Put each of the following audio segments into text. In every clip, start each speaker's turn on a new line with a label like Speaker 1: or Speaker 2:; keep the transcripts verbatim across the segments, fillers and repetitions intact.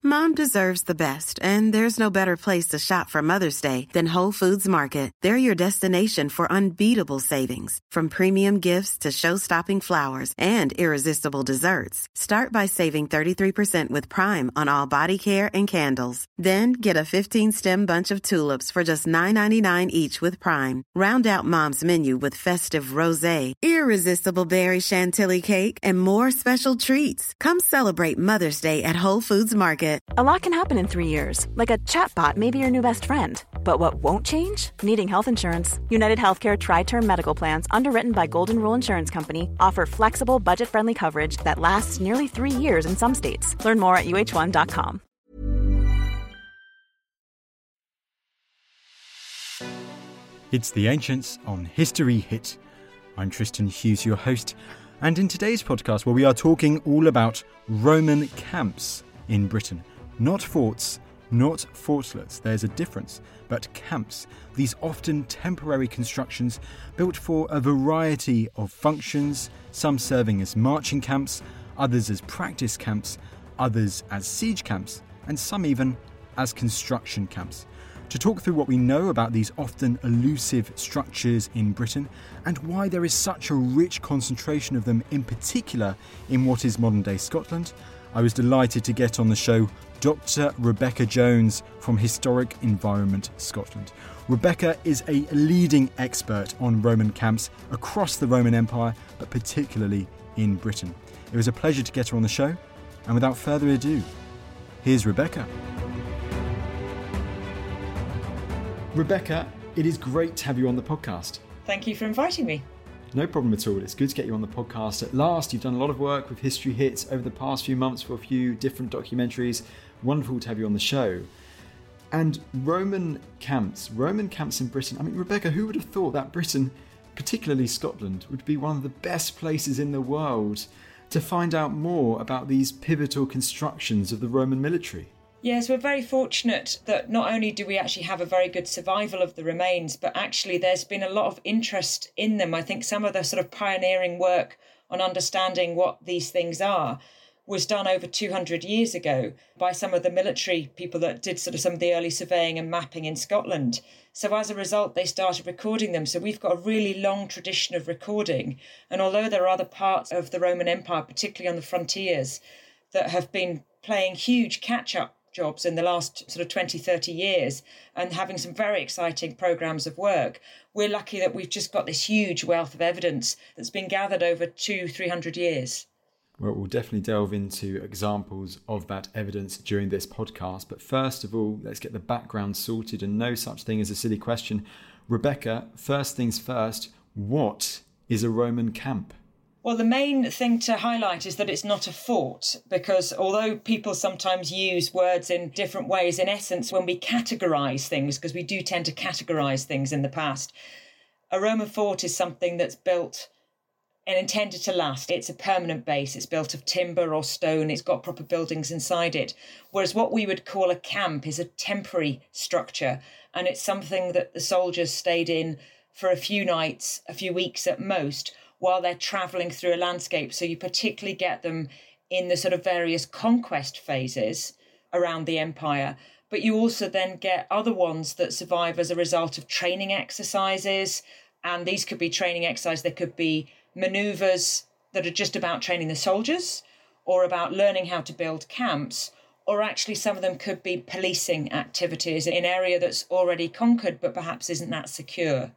Speaker 1: Mom deserves the best, and there's no better place to shop for Mother's Day than Whole Foods Market. They're your destination for unbeatable savings, from premium gifts to show-stopping flowers and irresistible desserts. Start by saving thirty-three percent with Prime on all body care and candles. Then get a fifteen-stem bunch of tulips for just nine ninety-nine each with Prime. Round out Mom's menu with festive rosé, irresistible berry chantilly cake, and more special treats. Come celebrate Mother's Day at Whole Foods Market.
Speaker 2: A lot can happen in three years, like a chatbot may be your new best friend. But what won't change? Needing health insurance. United Healthcare Tri-Term Medical Plans, underwritten by Golden Rule Insurance Company, offer flexible, budget-friendly coverage that lasts nearly three years in some states. Learn more at U H one dot com.
Speaker 3: It's The Ancients on History Hit. I'm Tristan Hughes, your host, and in today's podcast, where we are talking all about Roman camps in Britain. Not forts, not fortlets, there's a difference, but camps, these often temporary constructions built for a variety of functions, some serving as marching camps, others as practice camps, others as siege camps, and some even as construction camps. To talk through what we know about these often elusive structures in Britain and why there is such a rich concentration of them, in particular in what is modern-day Scotland, I was delighted to get on the show Doctor Rebecca Jones from Historic Environment Scotland. Rebecca is a leading expert on Roman camps across the Roman Empire, but particularly in Britain. It was a pleasure to get her on the show, and without further ado, here's Rebecca. Rebecca, it is great to have you on the podcast.
Speaker 4: Thank you for inviting me.
Speaker 3: No problem at all. It's good to get you on the podcast at last. You've done a lot of work with History Hits over the past few months for a few different documentaries. Wonderful to have you on the show. And Roman camps, Roman camps in Britain. I mean, Rebecca, who would have thought that Britain, particularly Scotland, would be one of the best places in the world to find out more about these pivotal constructions of the Roman military?
Speaker 4: Yes, we're very fortunate that not only do we actually have a very good survival of the remains, but actually there's been a lot of interest in them. I think some of the sort of pioneering work on understanding what these things are was done over two hundred years ago by some of the military people that did sort of some of the early surveying and mapping in Scotland. So as a result, they started recording them. So we've got a really long tradition of recording. And although there are other parts of the Roman Empire, particularly on the frontiers, that have been playing huge catch-up jobs in the last sort of twenty, thirty years and having some very exciting programmes of work, we're lucky that we've just got this huge wealth of evidence that's been gathered over two, three hundred years.
Speaker 3: Well, we'll definitely delve into examples of that evidence during this podcast. But first of all, let's get the background sorted, and no such thing as a silly question. Rebecca, first things first, what is a Roman camp?
Speaker 4: Well, the main thing to highlight is that it's not a fort, because although people sometimes use words in different ways, in essence, when we categorise things, because we do tend to categorise things in the past, a Roman fort is something that's built and intended to last. It's a permanent base. It's built of timber or stone. It's got proper buildings inside it. Whereas what we would call a camp is a temporary structure, and it's something that the soldiers stayed in for a few nights, a few weeks at most, while they're travelling through a landscape. So you particularly get them in the sort of various conquest phases around the empire. But you also then get other ones that survive as a result of training exercises. And these could be training exercises. There could be manoeuvres that are just about training the soldiers or about learning how to build camps. Or actually some of them could be policing activities in an area that's already conquered but perhaps isn't that secure.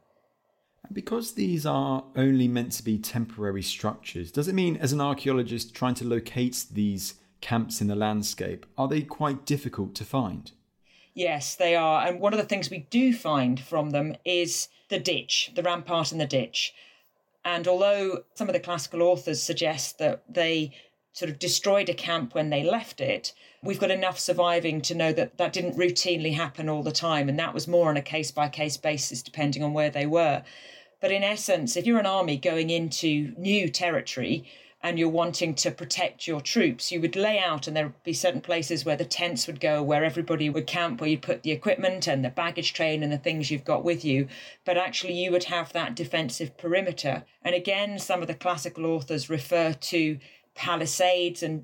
Speaker 3: Because these are only meant to be temporary structures, does it mean as an archaeologist trying to locate these camps in the landscape, are they quite difficult to find?
Speaker 4: Yes, they are. And one of the things we do find from them is the ditch, the rampart and the ditch. And although some of the classical authors suggest that they sort of destroyed a camp when they left it, we've got enough surviving to know that that didn't routinely happen all the time. And that was more on a case-by-case basis, depending on where they were. But in essence, if you're an army going into new territory and you're wanting to protect your troops, you would lay out, and there would be certain places where the tents would go, where everybody would camp, where you'd put the equipment and the baggage train and the things you've got with you. But actually you would have that defensive perimeter. And again, some of the classical authors refer to palisades, and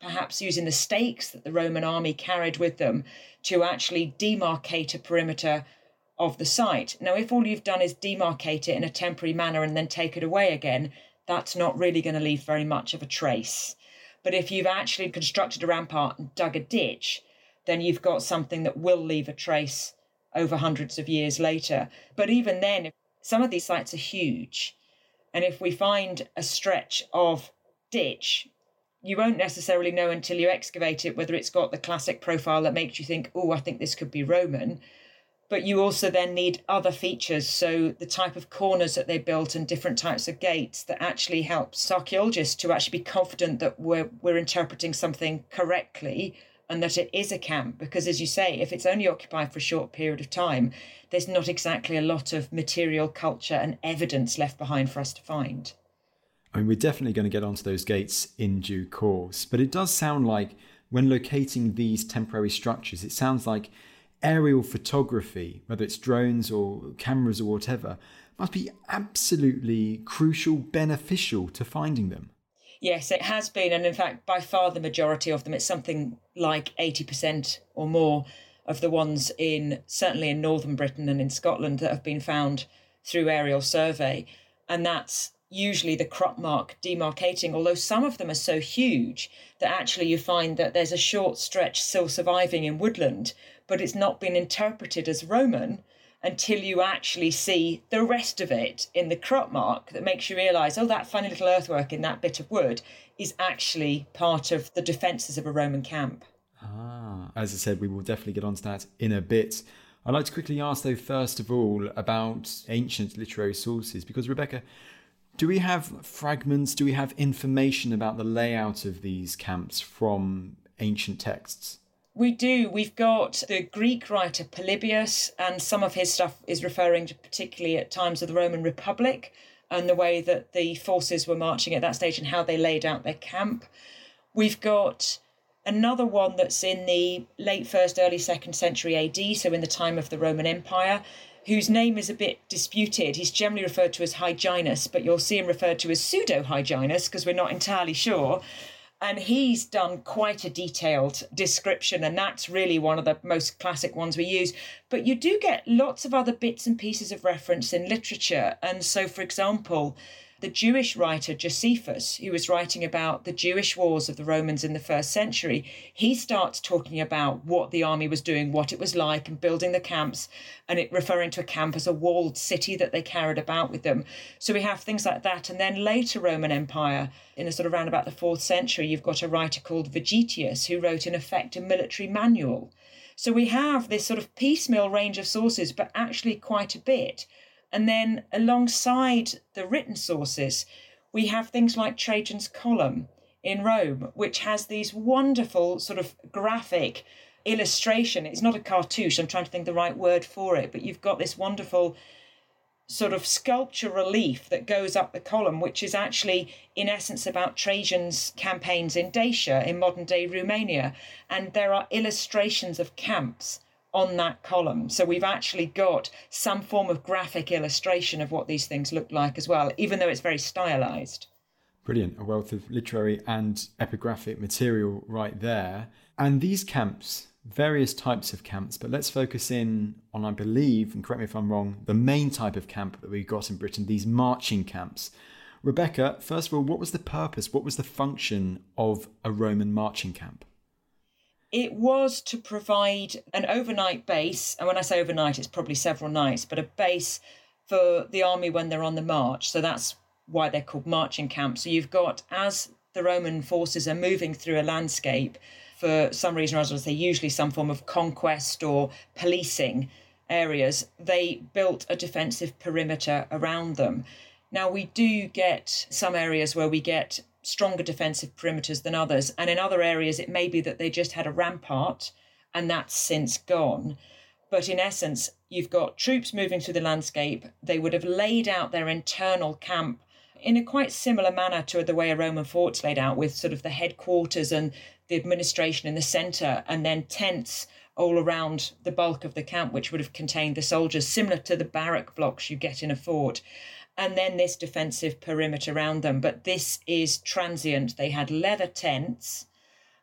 Speaker 4: perhaps using the stakes that the Roman army carried with them to actually demarcate a perimeter of the site. Now, if all you've done is demarcate it in a temporary manner and then take it away again, that's not really going to leave very much of a trace. But if you've actually constructed a rampart and dug a ditch, then you've got something that will leave a trace over hundreds of years later. But even then, some of these sites are huge. And if we find a stretch of ditch, you won't necessarily know until you excavate it whether it's got the classic profile that makes you think, oh, I think this could be Roman. But you also then need other features, so the type of corners that they built and different types of gates that actually helps archaeologists to actually be confident that we're, we're interpreting something correctly and that it is a camp. Because as you say, if it's only occupied for a short period of time, there's not exactly a lot of material culture and evidence left behind for us to find.
Speaker 3: I mean, we're definitely going to get onto those gates in due course, but it does sound like when locating these temporary structures, it sounds like aerial photography, whether it's drones or cameras or whatever, must be absolutely crucial, beneficial to finding them.
Speaker 4: Yes, it has been. And in fact, by far the majority of them, it's something like eighty percent or more of the ones in, certainly in northern Britain and in Scotland, that have been found through aerial survey. And that's usually the crop mark demarcating, although some of them are so huge that actually you find that there's a short stretch still surviving in woodland, but it's not been interpreted as Roman until you actually see the rest of it in the crop mark that makes you realise, oh, that funny little earthwork in that bit of wood is actually part of the defences of a Roman camp.
Speaker 3: Ah, as I said, we will definitely get onto that in a bit. I'd like to quickly ask, though, first of all, about ancient literary sources, because, Rebecca, do we have fragments, do we have information about the layout of these camps from ancient texts?
Speaker 4: We do. We've got the Greek writer Polybius, and some of his stuff is referring to particularly at times of the Roman Republic and the way that the forces were marching at that stage and how they laid out their camp. We've got another one that's in the late first, early second century A D, so in the time of the Roman Empire, whose name is a bit disputed. He's generally referred to as Hyginus, but you'll see him referred to as Pseudo-Hyginus because we're not entirely sure. And he's done quite a detailed description, and that's really one of the most classic ones we use. But you do get lots of other bits and pieces of reference in literature. And so, for example, the Jewish writer Josephus, who was writing about the Jewish wars of the Romans in the first century, he starts talking about what the army was doing, what it was like, and building the camps, and it referring to a camp as a walled city that they carried about with them. So we have things like that. And then later Roman Empire, in a sort of round about the fourth century, you've got a writer called Vegetius, who wrote, in effect, a military manual. So we have this sort of piecemeal range of sources, but actually quite a bit. And then alongside the written sources, we have things like Trajan's Column in Rome, which has these wonderful sort of graphic illustration. It's not a cartouche, I'm trying to think the right word for it, but you've got this wonderful sort of sculpture relief that goes up the column, which is actually, in essence, about Trajan's campaigns in Dacia, in modern-day Romania. And there are illustrations of camps on that column. So we've actually got some form of graphic illustration of what these things look like as well, even though it's very stylized.
Speaker 3: Brilliant. A wealth of literary and epigraphic material right there. And these camps, various types of camps, but let's focus in on, I believe, and correct me if I'm wrong, the main type of camp that we've got in Britain, these marching camps. Rebecca, first of all, what was the purpose? What was the function of a Roman marching camp?
Speaker 4: It was to provide an overnight base, and when I say overnight, it's probably several nights, but a base for the army when they're on the march. So that's why they're called marching camps. So you've got, as the Roman forces are moving through a landscape, for some reason or other, they usually some form of conquest or policing areas, they built a defensive perimeter around them. Now, we do get some areas where we get stronger defensive perimeters than others. And in other areas, it may be that they just had a rampart and that's since gone. But in essence, you've got troops moving through the landscape. They would have laid out their internal camp in a quite similar manner to the way a Roman fort's laid out, with sort of the headquarters and the administration in the centre, and then tents all around the bulk of the camp, which would have contained the soldiers, similar to the barrack blocks you get in a fort. And then this defensive perimeter around them. But this is transient. They had leather tents,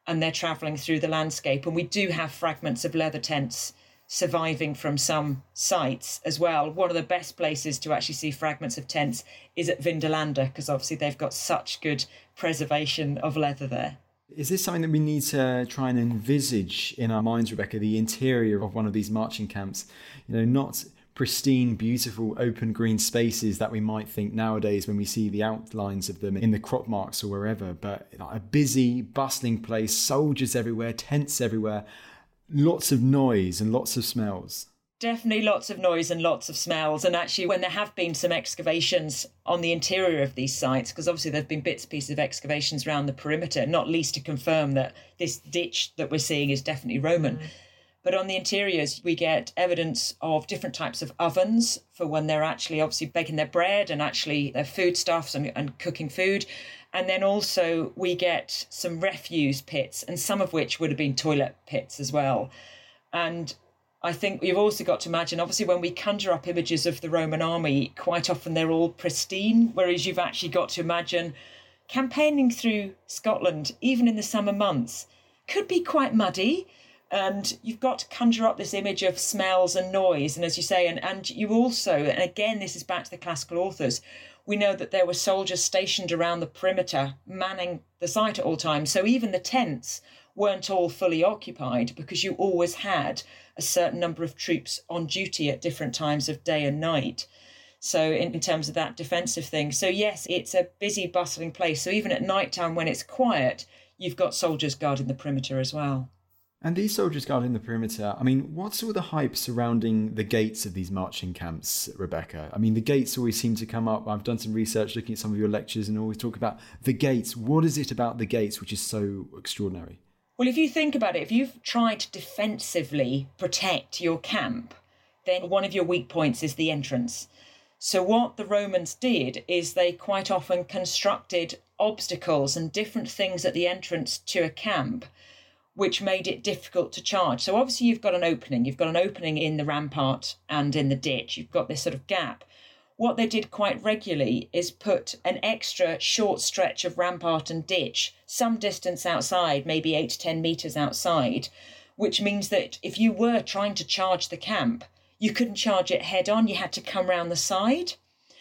Speaker 4: and they're travelling through the landscape. And we do have fragments of leather tents surviving from some sites as well. One of the best places to actually see fragments of tents is at Vindolanda, because obviously they've got such good preservation of leather there.
Speaker 3: Is this something that we need to try and envisage in our minds, Rebecca, the interior of one of these marching camps? You know, not pristine, beautiful, open green spaces that we might think nowadays when we see the outlines of them in the crop marks or wherever, but a busy, bustling place, soldiers everywhere, tents everywhere, lots of noise and lots of smells.
Speaker 4: Definitely lots of noise and lots of smells. And actually, when there have been some excavations on the interior of these sites, because obviously there have been bits and pieces of excavations around the perimeter, not least to confirm that this ditch that we're seeing is definitely Roman. Mm. But on the interiors, we get evidence of different types of ovens for when they're actually obviously baking their bread and actually their foodstuffs and, and cooking food. And then also we get some refuse pits, and some of which would have been toilet pits as well. And I think you've also got to imagine, obviously, when we conjure up images of the Roman army, quite often they're all pristine, whereas you've actually got to imagine campaigning through Scotland, even in the summer months, could be quite muddy. And you've got to conjure up this image of smells and noise. And as you say, and, and you also, and again, this is back to the classical authors, we know that there were soldiers stationed around the perimeter, manning the site at all times. So even the tents weren't all fully occupied, because you always had a certain number of troops on duty at different times of day and night. So in, in terms of that defensive thing. So yes, it's a busy, bustling place. So even at night time when it's quiet, you've got soldiers guarding the perimeter as well.
Speaker 3: And these soldiers guarding the perimeter, I mean, what's all the hype surrounding the gates of these marching camps, Rebecca? I mean, the gates always seem to come up. I've done some research looking at some of your lectures and always talk about the gates. What is it about the gates which is so extraordinary?
Speaker 4: Well, if you think about it, if you've tried to defensively protect your camp, then one of your weak points is the entrance. So what the Romans did is they quite often constructed obstacles and different things at the entrance to a camp, which made it difficult to charge. So obviously you've got an opening. You've got an opening in the rampart and in the ditch. You've got this sort of gap. What they did quite regularly is put an extra short stretch of rampart and ditch some distance outside, maybe eight to ten metres outside, which means that if you were trying to charge the camp, you couldn't charge it head on. You had to come round the side.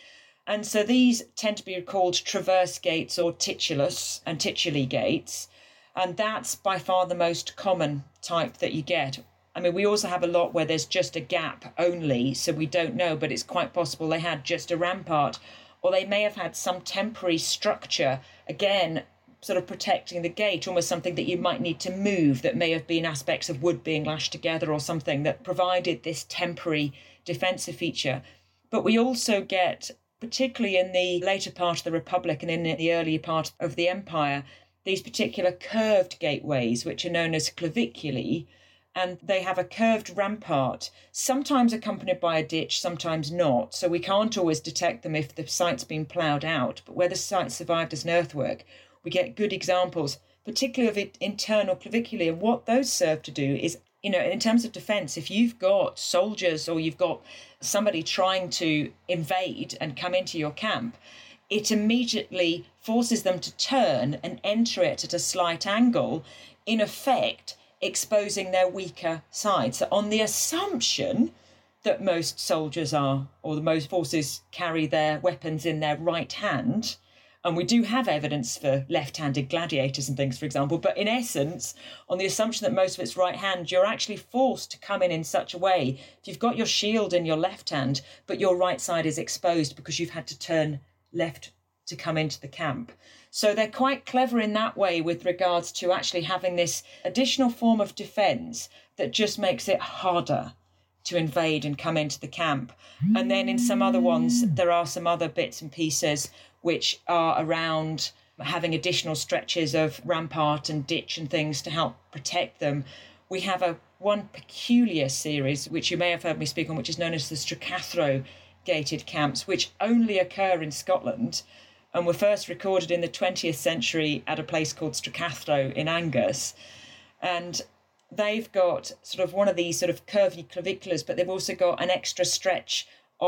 Speaker 4: And so these tend to be called traverse gates or titulus and tituli gates. And that's by far the most common type that you get. I mean, we also have a lot where there's just a gap only, so we don't know, but it's quite possible they had just a rampart, or they may have had some temporary structure, again, sort of protecting the gate, almost something that you might need to move, that may have been aspects of wood being lashed together or something that provided this temporary defensive feature. But we also get, particularly in the later part of the Republic and in the earlier part of the Empire, these particular curved gateways, which are known as claviculi, and they have a curved rampart, sometimes accompanied by a ditch, sometimes not. So we can't always detect them if the site's been ploughed out. But where the site survived as an earthwork, we get good examples, particularly of it, internal claviculi. And what those serve to do is, you know, in terms of defence, if you've got soldiers or you've got somebody trying to invade and come into your camp, it immediately forces them to turn and enter it at a slight angle, in effect exposing their weaker side. So on the assumption that most soldiers are, or the most forces carry their weapons in their right hand, and we do have evidence for left-handed gladiators and things, for example, but in essence, on the assumption that most of it's right hand, you're actually forced to come in in such a way, if you've got your shield in your left hand, but your right side is exposed because you've had to turn left to come into the camp. So they're quite clever in that way with regards to actually having this additional form of defence that just makes it harder to invade and come into the camp. And then in some other ones, there are some other bits and pieces which are around having additional stretches of rampart and ditch and things to help protect them. We have a one peculiar series, which you may have heard me speak on, which is known as the Stracathro gated camps, which only occur in Scotland and were first recorded in the twentieth century at a place called Stracathro in Angus. And they've got sort of one of these sort of curvy claviculars, but they've also got an extra stretch of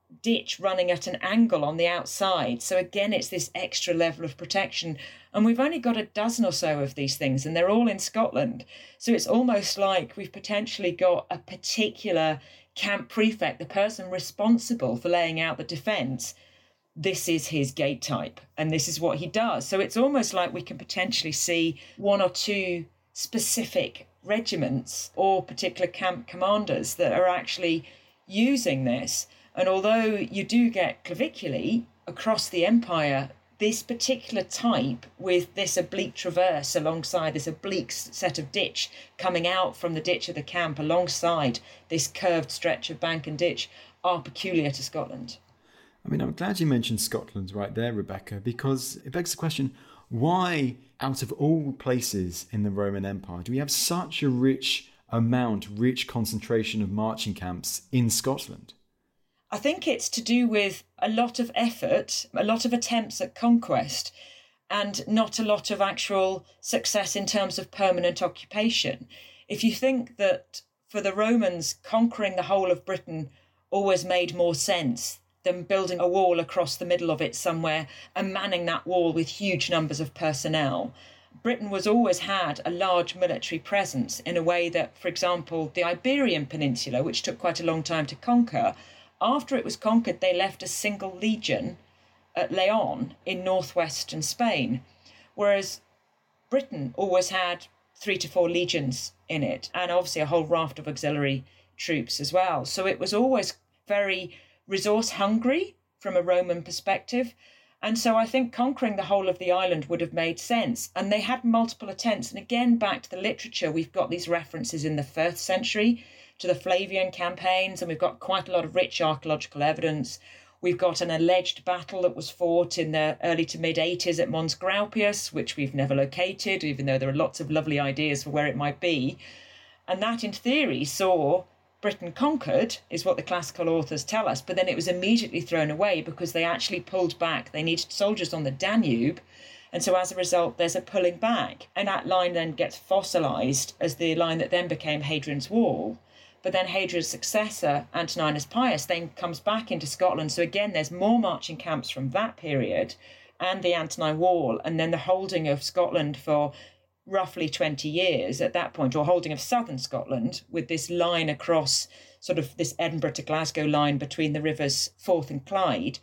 Speaker 4: ditch running at an angle on the outside. So again, it's this extra level of protection. And we've only got a dozen or so of these things, and they're all in Scotland. So it's almost like we've potentially got a particular camp prefect, the person responsible for laying out the defence. This is his gate type, and this is what he does. So it's almost like we can potentially see one or two specific regiments or particular camp commanders that are actually using this. And although you do get claviculae across the empire, this particular type with this oblique traverse alongside this oblique set of ditch coming out from the ditch of the camp alongside this curved stretch of bank and ditch are peculiar to Scotland.
Speaker 3: I mean, I'm glad you mentioned Scotland right there, Rebecca, because it begs the question, why, out of all places in the Roman Empire, do we have such a rich amount, rich concentration of marching camps in Scotland?
Speaker 4: I think it's to do with a lot of effort, a lot of attempts at conquest, and not a lot of actual success in terms of permanent occupation. If you think that for the Romans, conquering the whole of Britain always made more sense than building a wall across the middle of it somewhere and manning that wall with huge numbers of personnel, Britain was always had a large military presence in a way that, for example, the Iberian Peninsula, which took quite a long time to conquer, after it was conquered, they left a single legion at Leon in northwestern Spain, whereas Britain always had three to four legions in it, and obviously a whole raft of auxiliary troops as well. So it was always very resource hungry from a Roman perspective. And so I think conquering the whole of the island would have made sense. And they had multiple attempts. And again, back to the literature, we've got these references in the first century to the Flavian campaigns, and we've got quite a lot of rich archaeological evidence. We've got an alleged battle that was fought in the early to mid eighties at Mons Graupius, which we've never located, even though there are lots of lovely ideas for where it might be. And that, in theory, saw Britain conquered, is what the classical authors tell us, but then it was immediately thrown away because they actually pulled back. They needed soldiers on the Danube, and so as a result, there's a pulling back. And that line then gets fossilised as the line that then became Hadrian's Wall. But then Hadrian's successor, Antoninus Pius, then comes back into Scotland. So again, there's more marching camps from that period and the Antonine Wall, and then the holding of Scotland for roughly twenty years at that point, or holding of southern Scotland with this line across sort of this Edinburgh to Glasgow line between the rivers Forth and Clyde.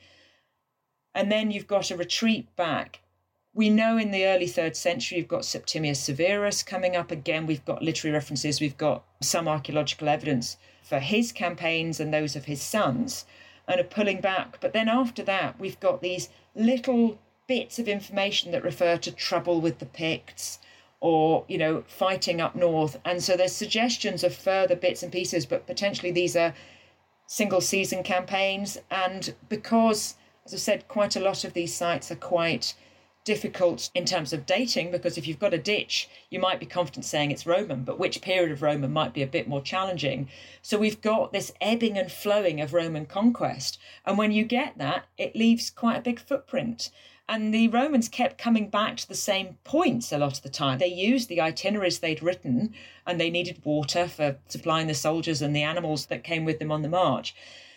Speaker 4: And then you've got a retreat back. We know in the early third century, you've got Septimius Severus coming up again. We've got literary references. We've got some archaeological evidence for his campaigns and those of his sons, and a pulling back. But then after that, we've got these little bits of information that refer to trouble with the Picts or, you know, fighting up north. And so there's suggestions of further bits and pieces, but potentially these are single season campaigns. And because, as I said, quite a lot of these sites are quite difficult in terms of dating, because if you've got a ditch, you might be confident saying it's Roman, but which period of Roman might be a bit more challenging. So we've got this ebbing and flowing of Roman conquest. And when you get that, it leaves quite a big footprint. And the Romans kept coming back to the same points a lot of the time. They used the itineraries they'd written, and they needed water for supplying the soldiers and the animals that came with them on the march.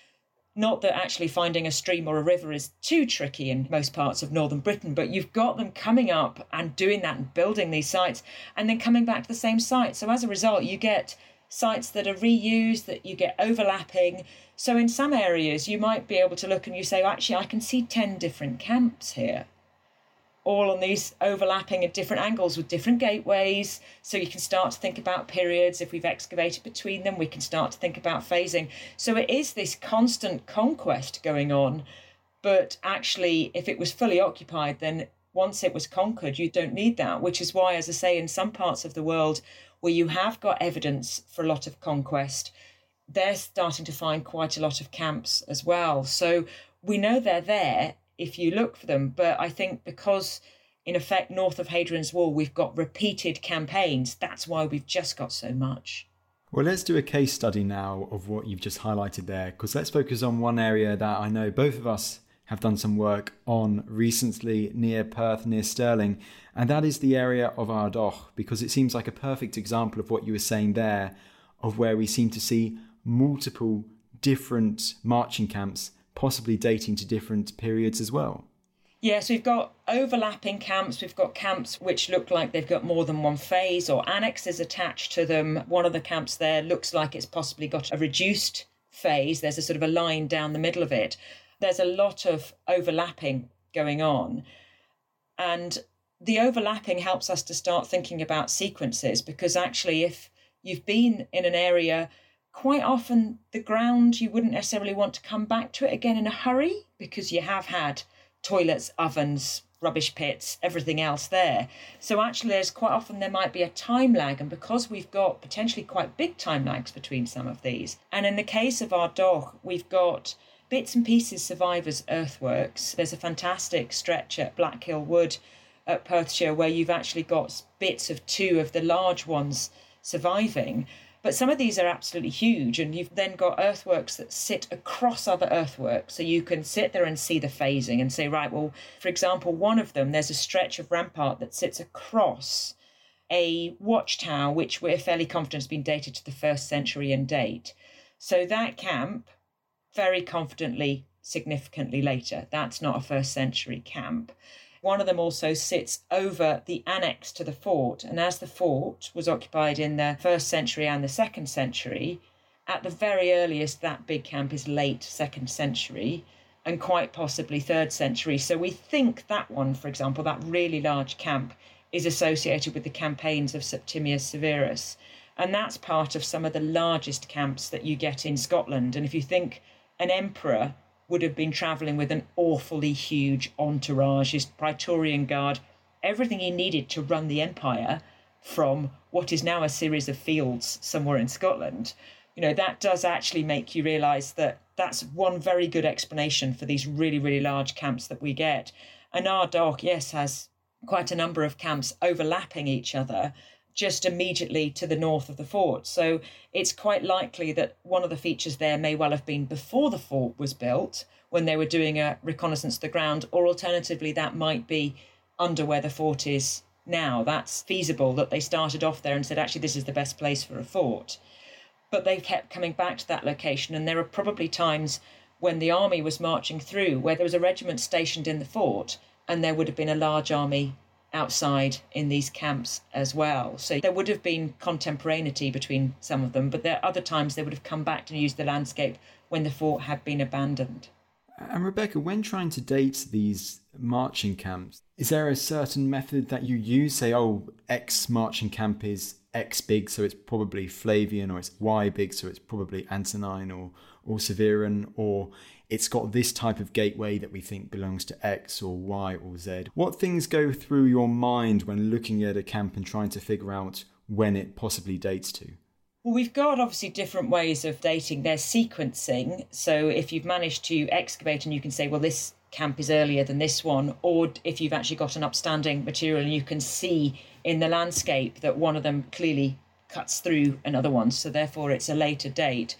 Speaker 4: Not that actually finding a stream or a river is too tricky in most parts of northern Britain, but you've got them coming up and doing that and building these sites and then coming back to the same site. So as a result, you get sites that are reused, that you get overlapping. So in some areas, you might be able to look and you say, well, actually, I can see ten different camps here, all on these overlapping at different angles with different gateways. So you can start to think about periods. If we've excavated between them, we can start to think about phasing. So it is this constant conquest going on. But actually, if it was fully occupied, then once it was conquered, you don't need that, which is why, as I say, in some parts of the world where you have got evidence for a lot of conquest, they're starting to find quite a lot of camps as well. So we know they're there if you look for them. But I think because, in effect, north of Hadrian's Wall, we've got repeated campaigns, that's why we've just got so much.
Speaker 3: Well, let's do a case study now of what you've just highlighted there, because let's focus on one area that I know both of us have done some work on recently near Perth, near Stirling, and that is the area of Ardogh, because it seems like a perfect example of what you were saying there, of where we seem to see multiple different marching camps possibly dating to different periods as well.
Speaker 4: Yes, we've got overlapping camps. We've got camps which look like they've got more than one phase or annexes attached to them. One of the camps there looks like it's possibly got a reduced phase. There's a sort of a line down the middle of it. There's a lot of overlapping going on. And the overlapping helps us to start thinking about sequences, because actually if you've been in an area, quite often the ground, you wouldn't necessarily want to come back to it again in a hurry, because you have had toilets, ovens, rubbish pits, everything else there. So actually there's quite often there might be a time lag, and because we've got potentially quite big time lags between some of these. And in the case of our dock, we've got bits and pieces survive as earthworks. There's a fantastic stretch at Blackhill Wood at Perthshire where you've actually got bits of two of the large ones surviving. But some of these are absolutely huge, and you've then got earthworks that sit across other earthworks. So you can sit there and see the phasing and say, right, well, for example, one of them, there's a stretch of rampart that sits across a watchtower, which we're fairly confident has been dated to the first century in date. So that camp, very confidently, significantly later. That's not a first century camp. One of them also sits over the annex to the fort. And as the fort was occupied in the first century and the second century, at the very earliest, that big camp is late second century and quite possibly third century. So we think that one, for example, that really large camp is associated with the campaigns of Septimius Severus. And that's part of some of the largest camps that you get in Scotland. And if you think an emperor would have been travelling with an awfully huge entourage, his Praetorian Guard, everything he needed to run the empire from what is now a series of fields somewhere in Scotland, you know, that does actually make you realise that that's one very good explanation for these really, really large camps that we get. And our dock, yes, has quite a number of camps overlapping each other, just immediately to the north of the fort. So it's quite likely that one of the features there may well have been before the fort was built, when they were doing a reconnaissance of the ground, or alternatively that might be under where the fort is now. That's feasible that they started off there and said, actually, this is the best place for a fort. But they kept coming back to that location, and there are probably times when the army was marching through where there was a regiment stationed in the fort, and there would have been a large army outside in these camps as well. So there would have been contemporaneity between some of them, but there are other times they would have come back to use the landscape when the fort had been abandoned.
Speaker 3: And Rebecca, when trying to date these marching camps, is there a certain method that you use? Say, oh, X marching camp is X big, so it's probably Flavian, or it's Y big, so it's probably Antonine or, or Severan, or it's got this type of gateway that we think belongs to X or Y or Z. What things go through your mind when looking at a camp and trying to figure out when it possibly dates to?
Speaker 4: Well, we've got obviously different ways of dating. There's sequencing. So if you've managed to excavate and you can say, well, this camp is earlier than this one, or if you've actually got an upstanding material and you can see in the landscape that one of them clearly cuts through another one, so therefore it's a later date.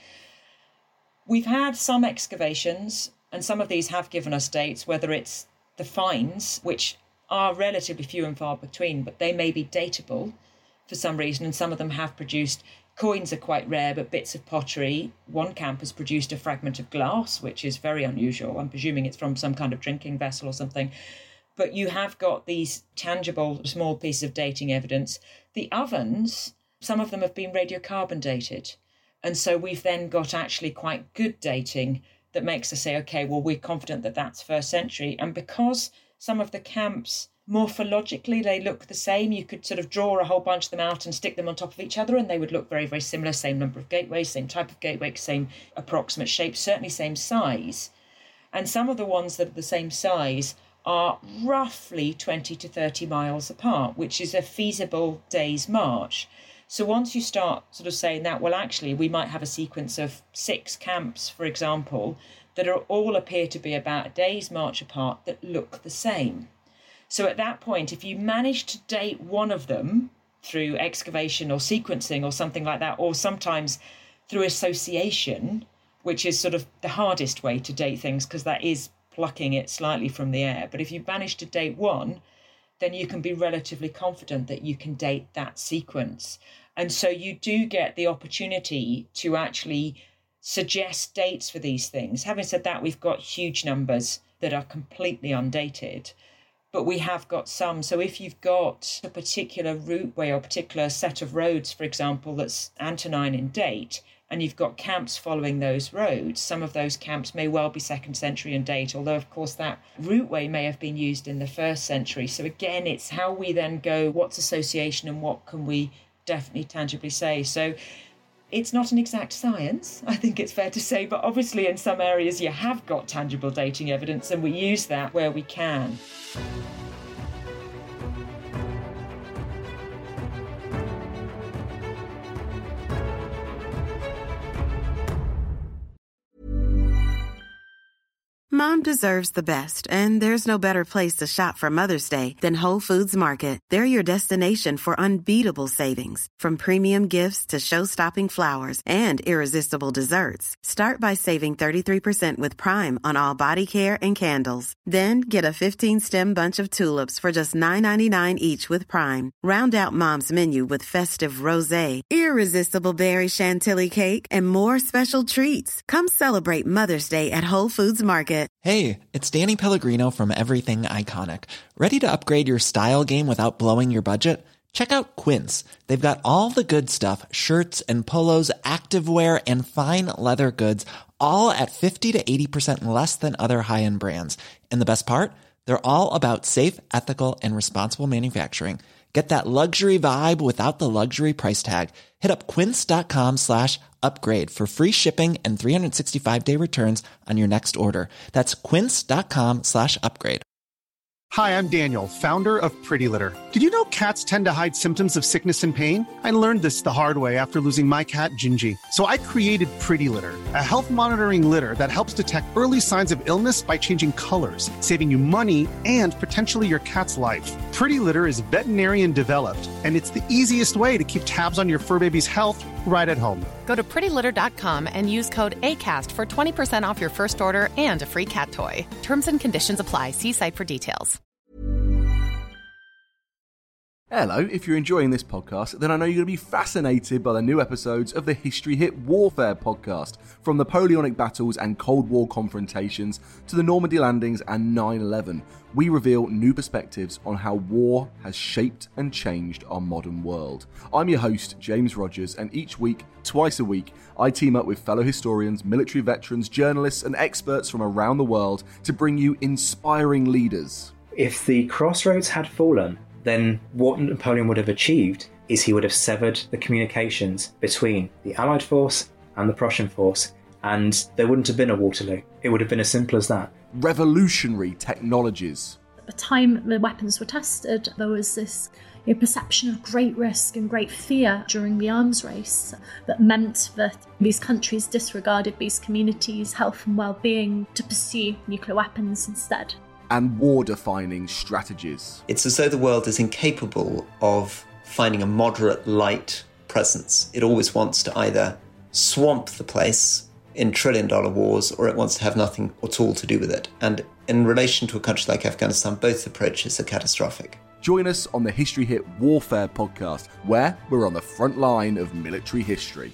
Speaker 4: We've had some excavations, and some of these have given us dates, whether it's the finds, which are relatively few and far between, but they may be dateable for some reason, and some of them have produced. Coins are quite rare, but bits of pottery. One camp has produced a fragment of glass, which is very unusual. I'm presuming it's from some kind of drinking vessel or something. But you have got these tangible small pieces of dating evidence. The ovens, some of them have been radiocarbon dated. And so we've then got actually quite good dating that makes us say, OK, well, we're confident that that's first century. And because some of the camps, morphologically, they look the same, you could sort of draw a whole bunch of them out and stick them on top of each other, and they would look very, very similar, same number of gateways, same type of gateway, same approximate shape, certainly same size. And some of the ones that are the same size are roughly twenty to thirty miles apart, which is a feasible day's march. So once you start sort of saying that, well, actually, we might have a sequence of six camps, for example, that are all appear to be about a day's march apart that look the same. So at that point, if you manage to date one of them through excavation or sequencing or something like that, or sometimes through association, which is sort of the hardest way to date things because that is plucking it slightly from the air. But if you manage to date one, then you can be relatively confident that you can date that sequence. And so you do get the opportunity to actually suggest dates for these things. Having said that, we've got huge numbers that are completely undated, but we have got some. So if you've got a particular routeway or a particular set of roads, for example, that's Antonine in date, and you've got camps following those roads, some of those camps may well be second century in date, although, of course, that routeway may have been used in the first century. So again, it's how we then go, what's association and what can we definitely tangibly say. So it's not an exact science, I think it's fair to say, but obviously in some areas you have got tangible dating evidence, and we use that where we can.
Speaker 1: Mom deserves the best, and there's no better place to shop for Mother's Day than Whole Foods Market. They're your destination for unbeatable savings, from premium gifts to show-stopping flowers and irresistible desserts. Start by saving thirty-three percent with Prime on all body care and candles. Then get a fifteen-stem bunch of tulips for just nine ninety-nine each with Prime. Round out Mom's menu with festive rosé, irresistible berry chantilly cake, and more special treats. Come celebrate Mother's Day at Whole Foods Market.
Speaker 5: Hey, it's Danny Pellegrino from Everything Iconic. Ready to upgrade your style game without blowing your budget? Check out Quince. They've got all the good stuff, shirts and polos, activewear, and fine leather goods, all at fifty to eighty percent less than other high-end brands. And the best part? They're all about safe, ethical, and responsible manufacturing. Get that luxury vibe without the luxury price tag. Hit up quince.com slash upgrade for free shipping and three sixty-five day returns on your next order. That's quince.com slash upgrade.
Speaker 6: Hi, I'm Daniel, founder of Pretty Litter. Did you know cats tend to hide symptoms of sickness and pain? I learned this the hard way after losing my cat, Gingy. So I created Pretty Litter, a health monitoring litter that helps detect early signs of illness by changing colors, saving you money and potentially your cat's life. Pretty Litter is veterinarian developed, and it's the easiest way to keep tabs on your fur baby's health right at home.
Speaker 7: Go to pretty litter dot com and use code ACAST for twenty percent off your first order and a free cat toy. Terms and conditions apply. See site for details.
Speaker 8: Hello, if you're enjoying this podcast, then I know you're going to be fascinated by the new episodes of the History Hit Warfare podcast. From Napoleonic battles and Cold War confrontations to the Normandy landings and nine eleven, we reveal new perspectives on how war has shaped and changed our modern world. I'm your host, James Rogers, and each week, twice a week, I team up with fellow historians, military veterans, journalists, and experts from around the world to bring you inspiring leaders.
Speaker 9: If the crossroads had fallen, then what Napoleon would have achieved is he would have severed the communications between the Allied force and the Prussian force, and there wouldn't have been a Waterloo. It would have been as simple as that.
Speaker 8: Revolutionary technologies.
Speaker 10: At the time the weapons were tested, there was this you know, perception of great risk and great fear during the arms race that meant that these countries disregarded these communities' health and well-being to pursue nuclear weapons instead.
Speaker 8: And war-defining strategies.
Speaker 11: It's as though the world is incapable of finding a moderate light presence. It always wants to either swamp the place in trillion-dollar wars, or it wants to have nothing at all to do with it. And in relation to a country like Afghanistan, both approaches are catastrophic.
Speaker 8: Join us on the History Hit Warfare podcast, where we're on the front line of military history.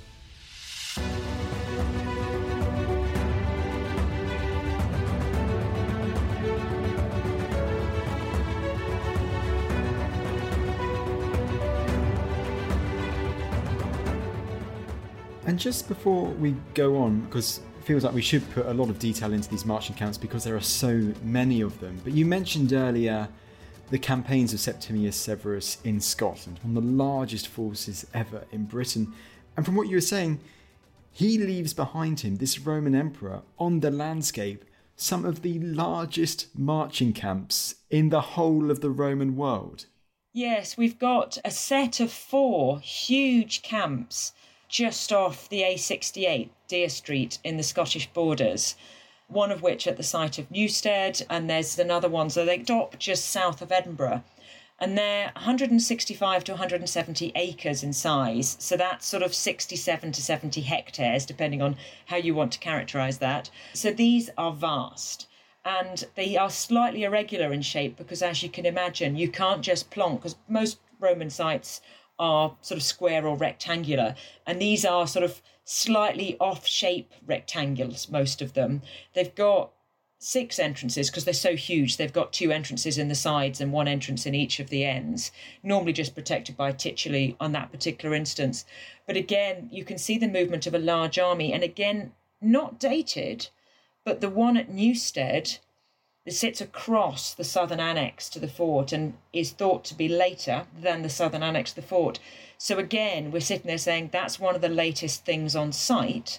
Speaker 3: And just before we go on, because it feels like we should put a lot of detail into these marching camps because there are so many of them. But you mentioned earlier the campaigns of Septimius Severus in Scotland, one of the largest forces ever in Britain. And from what you were saying, he leaves behind him, this Roman emperor, on the landscape, some of the largest marching camps in the whole of the Roman world.
Speaker 4: Yes, we've got a set of four huge camps just off the A sixty-eight, Deer Street, in the Scottish borders, one of which at the site of Newstead, and there's another one, so they stop just south of Edinburgh. And they're one hundred sixty-five to one hundred seventy acres in size, so that's sort of sixty-seven to seventy hectares, depending on how you want to characterise that. So these are vast. And they are slightly irregular in shape because, as you can imagine, you can't just plonk, because most Roman sites are sort of square or rectangular. And these are sort of slightly off-shape rectangles, most of them. They've got six entrances because they're so huge. They've got two entrances in the sides and one entrance in each of the ends, normally just protected by tituli on that particular instance. But again, you can see the movement of a large army. And again, not dated, but the one at Newstead that sits across the southern annex to the fort and is thought to be later than the southern annex to the fort. So again, we're sitting there saying that's one of the latest things on site.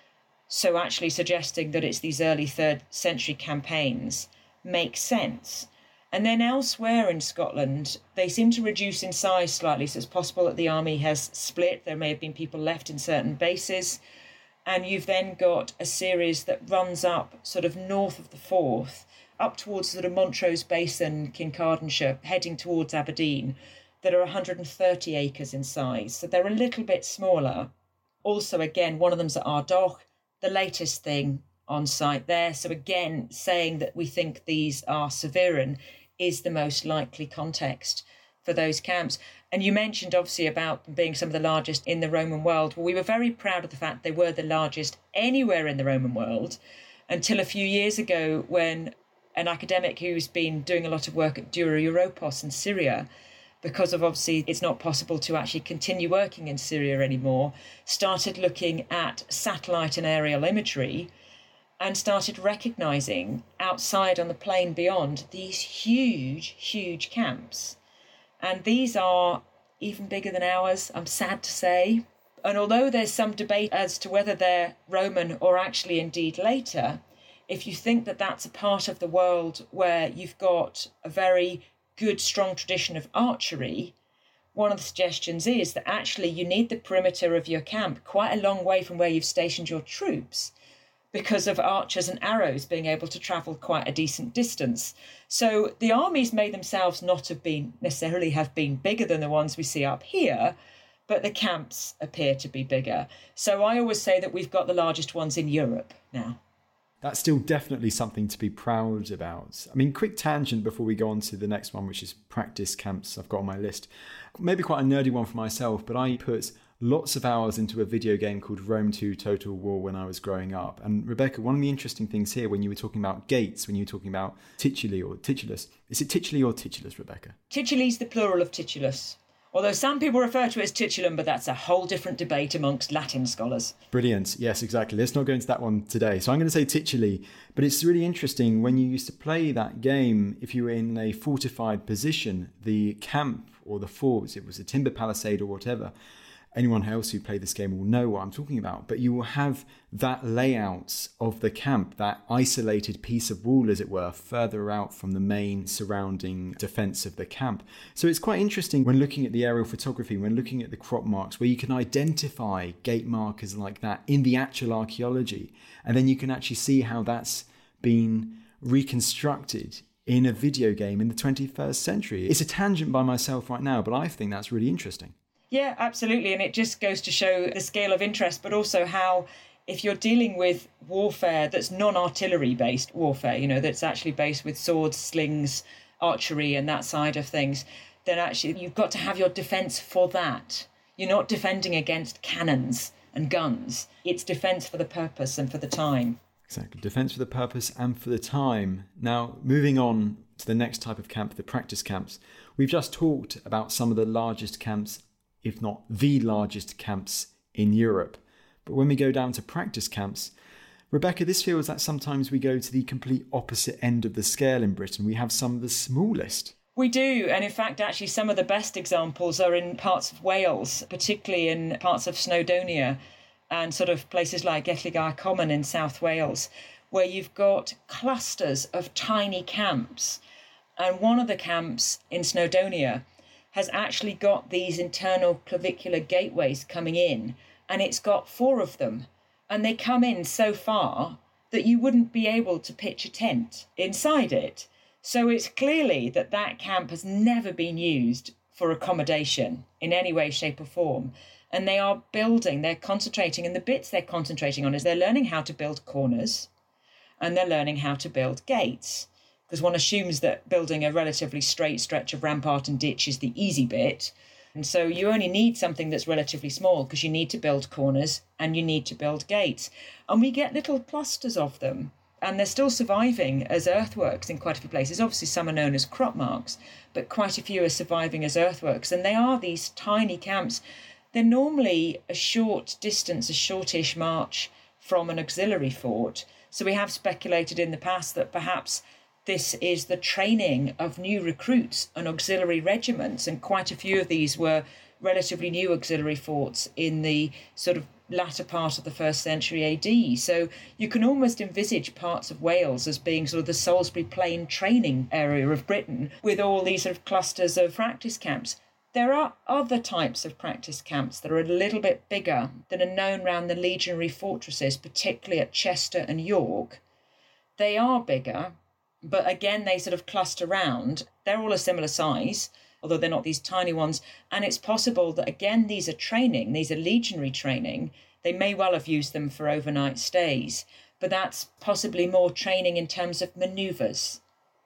Speaker 4: So actually suggesting that it's these early third century campaigns makes sense. And then elsewhere in Scotland, they seem to reduce in size slightly. So it's possible that the army has split. There may have been people left in certain bases. And you've then got a series that runs up sort of north of the Forth, up towards sort of Montrose Basin, Kincardineshire, heading towards Aberdeen, that are one hundred thirty acres in size. So they're a little bit smaller. Also, again, one of them's at Ardogh, the latest thing on site there. So again, saying that we think these are Severan is the most likely context for those camps. And you mentioned obviously about them being some of the largest in the Roman world. Well, we were very proud of the fact they were the largest anywhere in the Roman world until a few years ago when an academic who's been doing a lot of work at Dura Europos in Syria, because of obviously it's not possible to actually continue working in Syria anymore, started looking at satellite and aerial imagery and started recognising outside on the plain beyond these huge, huge camps. And these are even bigger than ours, I'm sad to say. And although there's some debate as to whether they're Roman or actually indeed later, if you think that that's a part of the world where you've got a very good, strong tradition of archery, one of the suggestions is that actually you need the perimeter of your camp quite a long way from where you've stationed your troops because of archers and arrows being able to travel quite a decent distance. So the armies may themselves not have been necessarily have been bigger than the ones we see up here, but the camps appear to be bigger. So I always say that we've got the largest ones in Europe now.
Speaker 3: That's still definitely something to be proud about. I mean, quick tangent before we go on to the next one, which is practice camps I've got on my list. Maybe quite a nerdy one for myself, but I put lots of hours into a video game called Rome two Total War when I was growing up. And Rebecca, one of the interesting things here when you were talking about gates, when you were talking about tituli or titulus, is it tituli or titulus, Rebecca?
Speaker 4: Tituli is the plural of titulus. Although some people refer to it as titulum, but that's a whole different debate amongst Latin scholars.
Speaker 3: Brilliant. Yes, exactly. Let's not go into that one today. So I'm going to say tituli, but it's really interesting when you used to play that game, if you were in a fortified position, the camp or the fort, it was a timber palisade or whatever, anyone else who played this game will know what I'm talking about, but you will have that layout of the camp, that isolated piece of wall, as it were, further out from the main surrounding defence of the camp. So it's quite interesting when looking at the aerial photography, when looking at the crop marks, where you can identify gate markers like that in the actual archaeology, and then you can actually see how that's been reconstructed in a video game in the twenty-first century. It's a tangent by myself right now, but I think that's really interesting.
Speaker 4: Yeah, absolutely. And it just goes to show the scale of interest, but also how if you're dealing with warfare that's non-artillery based warfare, you know, that's actually based with swords, slings, archery and that side of things, then actually you've got to have your defence for that. You're not defending against cannons and guns. It's defence for the purpose and for the time.
Speaker 3: Exactly. Defence for the purpose and for the time. Now, moving on to the next type of camp, the practice camps. We've just talked about some of the largest camps, if not the largest camps in Europe. But when we go down to practice camps, Rebecca, this feels like sometimes we go to the complete opposite end of the scale in Britain. We have some of the smallest.
Speaker 4: We do. And in fact, actually, some of the best examples are in parts of Wales, particularly in parts of Snowdonia and sort of places like Elligar Common in South Wales, where you've got clusters of tiny camps. And one of the camps in Snowdonia has actually got these internal clavicular gateways coming in, and it's got four of them. And they come in so far that you wouldn't be able to pitch a tent inside it. So it's clearly that that camp has never been used for accommodation in any way, shape or form. And they are building, they're concentrating, and the bits they're concentrating on is they're learning how to build corners and they're learning how to build gates. Because one assumes that building a relatively straight stretch of rampart and ditch is the easy bit. And so you only need something that's relatively small because you need to build corners and you need to build gates. And we get little clusters of them. And they're still surviving as earthworks in quite a few places. Obviously, some are known as crop marks, but quite a few are surviving as earthworks. And they are these tiny camps. They're normally a short distance, a shortish march from an auxiliary fort. So we have speculated in the past that perhaps this is the training of new recruits and auxiliary regiments. And quite a few of these were relatively new auxiliary forts in the sort of latter part of the first century A D. So you can almost envisage parts of Wales as being sort of the Salisbury Plain training area of Britain with all these sort of clusters of practice camps. There are other types of practice camps that are a little bit bigger that are known around the legionary fortresses, particularly at Chester and York. They are bigger, but again, they sort of cluster round. They're all a similar size, although they're not these tiny ones. And it's possible that, again, these are training, these are legionary training. They may well have used them for overnight stays, but that's possibly more training in terms of manoeuvres.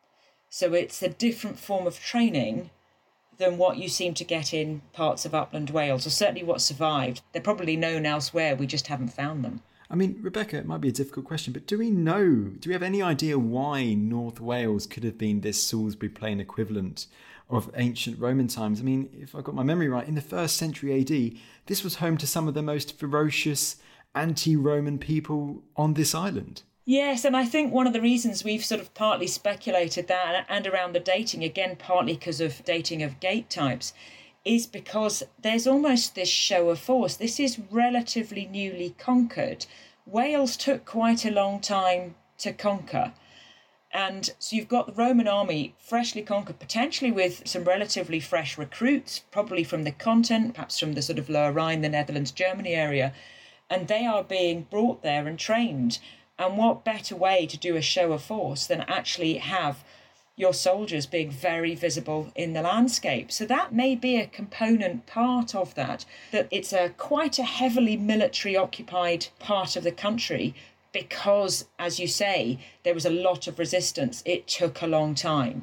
Speaker 4: So it's a different form of training than what you seem to get in parts of upland Wales, or certainly what survived. They're probably known elsewhere, we just haven't found them.
Speaker 3: I mean, Rebecca, it might be a difficult question, but do we know, do we have any idea why North Wales could have been this Salisbury Plain equivalent of ancient Roman times? I mean, if I got my memory right, in the first century A D, this was home to some of the most ferocious anti-Roman people on this island.
Speaker 4: Yes, and I think one of the reasons we've sort of partly speculated that, and around the dating, again, partly because of dating of gate types, is because there's almost this show of force. This is relatively newly conquered. Wales took quite a long time to conquer. And so you've got the Roman army freshly conquered, potentially with some relatively fresh recruits, probably from the continent, perhaps from the sort of Lower Rhine, the Netherlands, Germany area. And they are being brought there and trained. And what better way to do a show of force than actually have your soldiers being very visible in the landscape? So that may be a component part of that, that it's a quite a heavily military occupied part of the country because, as you say, there was a lot of resistance. It took a long time.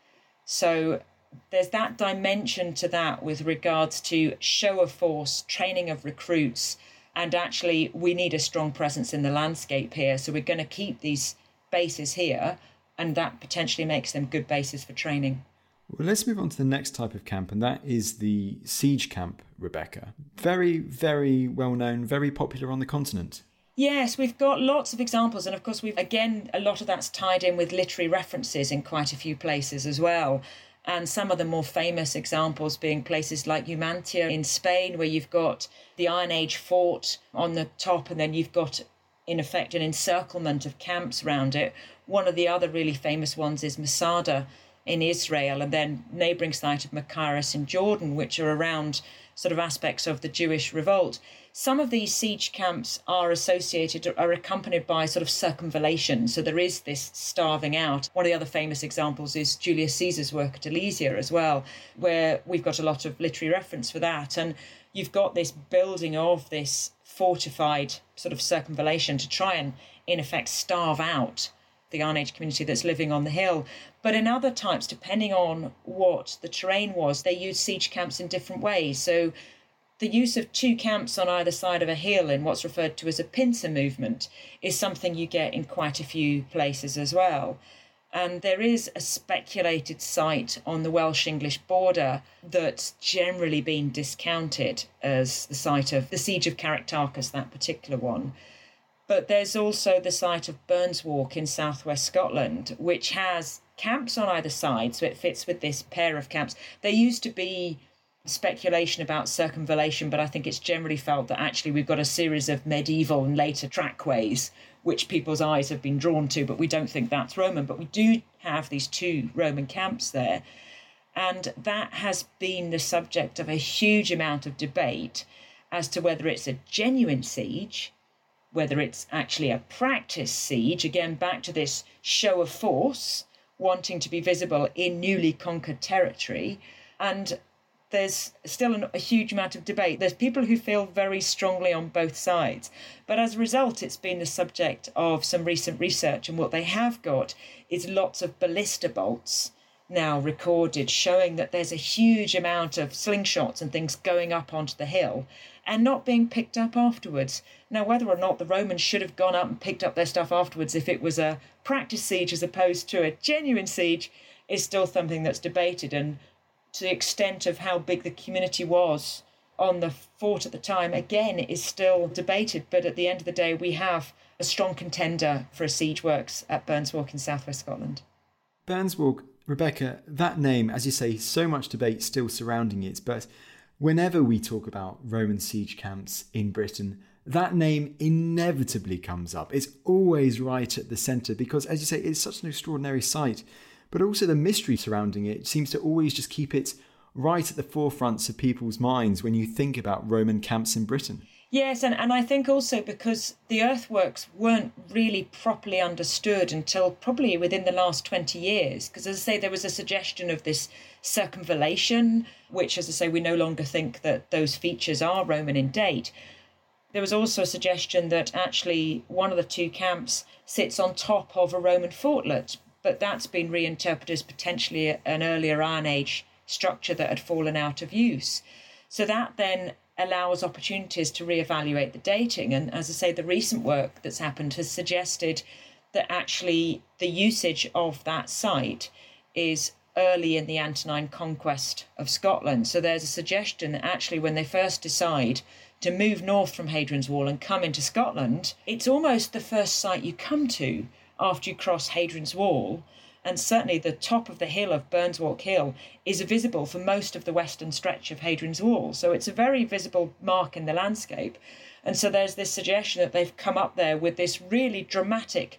Speaker 4: So there's that dimension to that with regards to show of force, training of recruits, and actually we need a strong presence in the landscape here. So we're going to keep these bases here, and that potentially makes them good bases for training.
Speaker 3: Well, let's move on to the next type of camp, and that is the siege camp, Rebecca. Very, very well known, very popular on the continent.
Speaker 4: Yes, we've got lots of examples. And of course, we've again, a lot of that's tied in with literary references in quite a few places as well. And some of the more famous examples being places like Numancia in Spain, where you've got the Iron Age fort on the top, and then you've got, in effect, an encirclement of camps around it. One of the other really famous ones is Masada in Israel, and then neighbouring site of Machaerus in Jordan, which are around sort of aspects of the Jewish revolt. Some of these siege camps are associated, are accompanied by sort of circumvallation. So there is this starving out. One of the other famous examples is Julius Caesar's work at Alesia as well, where we've got a lot of literary reference for that. And you've got this building of this fortified sort of circumvallation to try and, in effect, starve out the Iron Age community that's living on the hill. But in other types, depending on what the terrain was, they used siege camps in different ways. So the use of two camps on either side of a hill in what's referred to as a pincer movement is something you get in quite a few places as well. And there is a speculated site on the Welsh-English border that's generally been discounted as the site of the Siege of Carricktarchus, that particular one. But there's also the site of Burns Walk in southwest Scotland, which has camps on either side, so it fits with this pair of camps. There used to be speculation about circumvallation, but I think it's generally felt that actually we've got a series of medieval and later trackways which people's eyes have been drawn to, but we don't think that's Roman. But we do have these two Roman camps there, and that has been the subject of a huge amount of debate as to whether it's a genuine siege, whether it's actually a practice siege, again back to this show of force, wanting to be visible in newly conquered territory. And there's still an, a huge amount of debate. There's people who feel very strongly on both sides. But as a result, it's been the subject of some recent research. And what they have got is lots of ballista bolts now recorded showing that there's a huge amount of slingshots and things going up onto the hill and not being picked up afterwards. Now, whether or not the Romans should have gone up and picked up their stuff afterwards if it was a practice siege as opposed to a genuine siege is still something that's debated. And to the extent of how big the community was on the fort at the time, again, is still debated. But at the end of the day, we have a strong contender for a siege works at Burns Walk in southwest Scotland.
Speaker 3: Burns Walk, Rebecca, that name, as you say, so much debate still surrounding it, but whenever we talk about Roman siege camps in Britain, that name inevitably comes up. It's always right at the centre because, as you say, it's such an extraordinary site, but also the mystery surrounding it seems to always just keep it right at the forefronts of people's minds when you think about Roman camps in Britain.
Speaker 4: Yes, and, and I think also because the earthworks weren't really properly understood until probably within the last twenty years. Because, as I say, there was a suggestion of this circumvallation, which, as I say, we no longer think that those features are Roman in date. There was also a suggestion that actually one of the two camps sits on top of a Roman fortlet, but that's been reinterpreted as potentially an earlier Iron Age structure that had fallen out of use. So that then allows opportunities to reevaluate the dating. And as I say, the recent work that's happened has suggested that actually the usage of that site is early in the Antonine conquest of Scotland. So there's a suggestion that actually when they first decide to move north from Hadrian's Wall and come into Scotland, it's almost the first site you come to after you cross Hadrian's Wall. And certainly the top of the hill of Burns Walk Hill is visible for most of the western stretch of Hadrian's Wall. So it's a very visible mark in the landscape. And so there's this suggestion that they've come up there with this really dramatic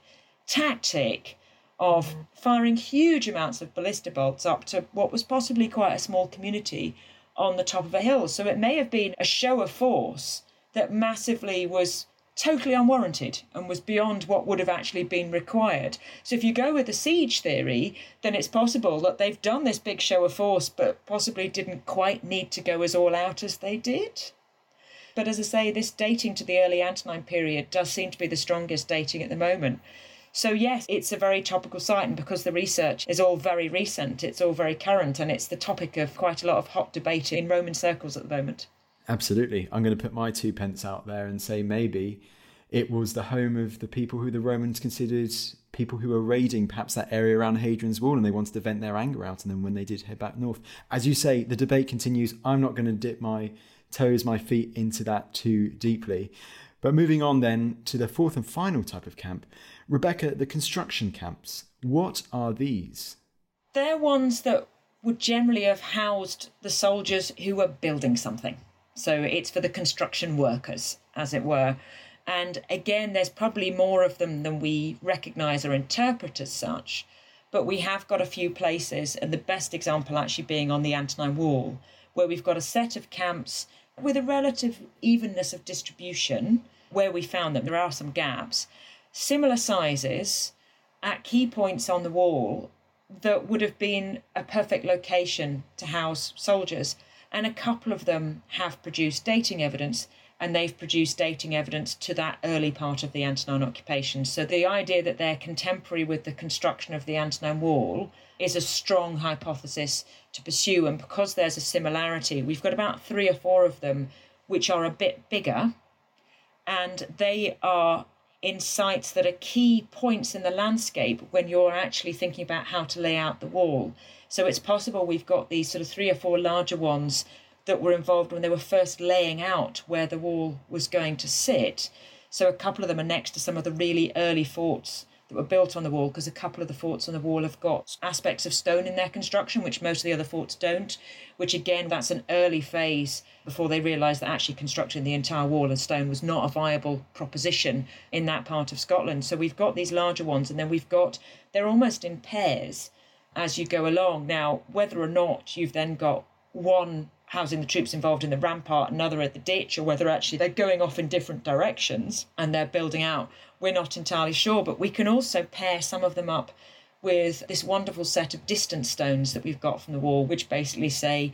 Speaker 4: tactic of firing huge amounts of ballista bolts up to what was possibly quite a small community on the top of a hill. So it may have been a show of force that massively was totally unwarranted and was beyond what would have actually been required. So if you go with the siege theory, then it's possible that they've done this big show of force, but possibly didn't quite need to go as all out as they did. But as I say, this dating to the early Antonine period does seem to be the strongest dating at the moment. So yes, it's a very topical site, and because the research is all very recent, it's all very current, and it's the topic of quite a lot of hot debate in Roman circles at the moment.
Speaker 3: Absolutely. I'm going to put my two pence out there and say maybe it was the home of the people who the Romans considered people who were raiding perhaps that area around Hadrian's Wall, and they wanted to vent their anger out. And then when they did head back north, as you say, the debate continues. I'm not going to dip my toes, my feet into that too deeply. But moving on then to the fourth and final type of camp, Rebecca, the construction camps. What are these?
Speaker 4: They're ones that would generally have housed the soldiers who were building something. So it's for the construction workers, as it were. And again, there's probably more of them than we recognise or interpret as such. But we have got a few places, and the best example actually being on the Antonine Wall, where we've got a set of camps with a relative evenness of distribution where we found them. There are some gaps. Similar sizes at key points on the wall that would have been a perfect location to house soldiers. And a couple of them have produced dating evidence, and they've produced dating evidence to that early part of the Antonine occupation. So the idea that they're contemporary with the construction of the Antonine Wall is a strong hypothesis to pursue. And because there's a similarity, we've got about three or four of them which are a bit bigger, and they are in sites that are key points in the landscape when you're actually thinking about how to lay out the wall. So it's possible we've got these sort of three or four larger ones that were involved when they were first laying out where the wall was going to sit. So a couple of them are next to some of the really early forts that were built on the wall, because a couple of the forts on the wall have got aspects of stone in their construction, which most of the other forts don't, which again, that's an early phase before they realised that actually constructing the entire wall in stone was not a viable proposition in that part of Scotland. So we've got these larger ones, and then we've got, they're almost in pairs as you go along. Now, whether or not you've then got one housing the troops involved in the rampart, another at the ditch, or whether actually they're going off in different directions and they're building out, we're not entirely sure. But we can also pair some of them up with this wonderful set of distance stones that we've got from the wall, which basically say